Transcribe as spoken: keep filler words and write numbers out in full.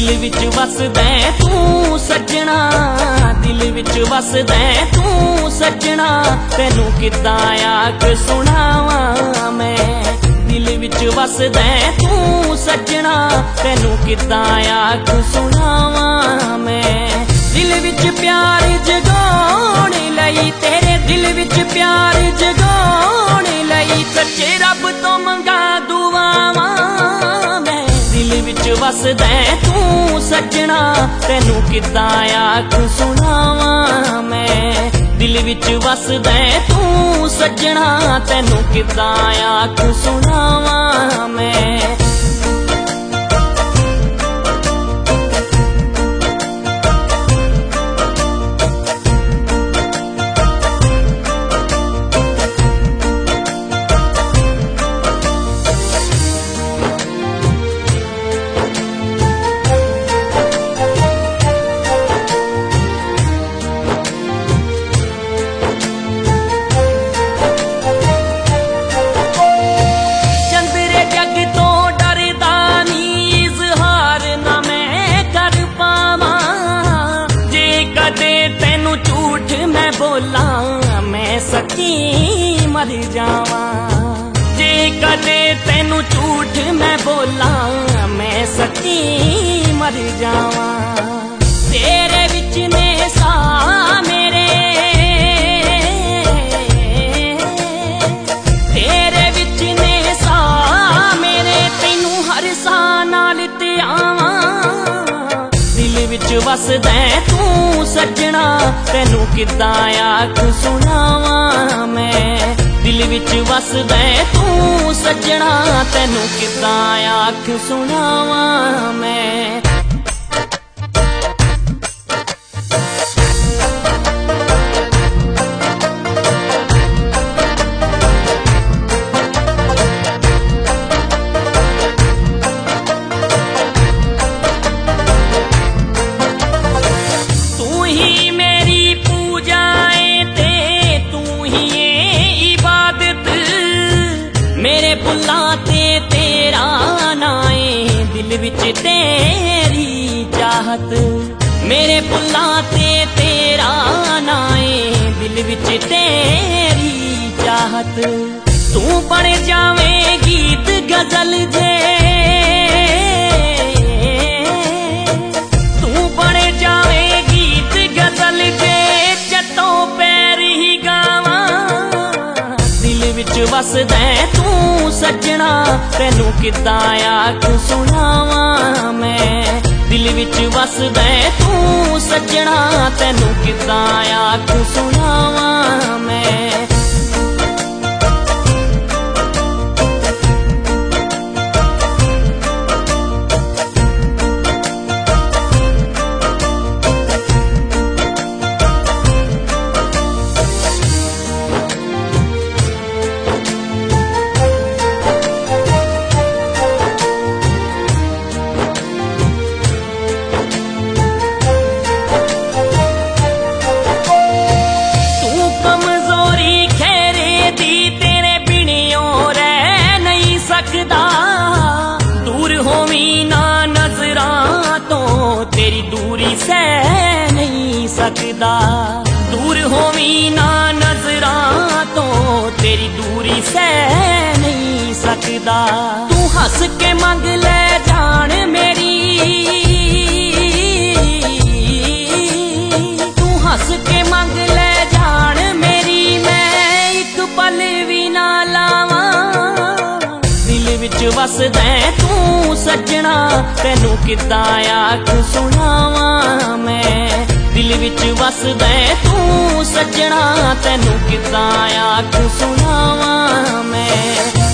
दिल विच वसदै तू सजना, दिल विच वसदै तू सजना, तैनू किद्दां आख सुणावां मैं। दिल विच वसदै तू सजना, तैनू किद्दां आख सुणावां मैं। दिल विच प्यार जगाउण लई, तेरे दिल विच प्यार जगाउण लई, सच्चे रब तो मंगा दुआवां मैं। दिल विच वसदै तू सजना, तैनू किद्दां आख सुणावां मैं। दिल विच वसदै तू सजना, तैनू किद्दां आख सुणावां मैं। बोला मैं सच्ची मर जावां, जे कदे तेनू झूठ मैं बोला मैं सच्ची मर जावां। तेरे विच ने सा मेरे, तेरे विच ने सा मेरे, तेनू हर सा नाल ते आवां। दिल विच वसदै तू सजना, तैनू किद्दां आख सुणावां मैं। दिल विच वसदै तू सजना, तैनू किद्दां आख सुणावां मैं। मेरे बुल्लां ते तेरा नाए, दिल विच तेरी चाहत। मेरे बुल्लां ते तेरा नाए, दिल विच तेरी चाहत। तू बन जावे गीत गजल जे, तू बन जावे गीत गजल जे, जतों पैर ही गावां। दिल विच वसदै तू सजना, तैनू किद्दां आख सुणावां मैं। दिल विच वसदै तू सजना, तैनू किद्दां आख सुणावां मैं। दूर होवी ना नजरां तो तेरी दूरी सह नहीं सकदा। दूर होवी ना नजरां तो तेरी दूरी सह नहीं सकदा। तू हंस के मंग ले जान मेरी, तू हंस के मंग ले जान मेरी, मैं एक पल भी ना लावां। विच वसदै तू सजना, तैनू किद्दां आख सुणावां मैं। दिल विच वसदै तू सजना, तैनू किद्दां आख सुणावां मैं।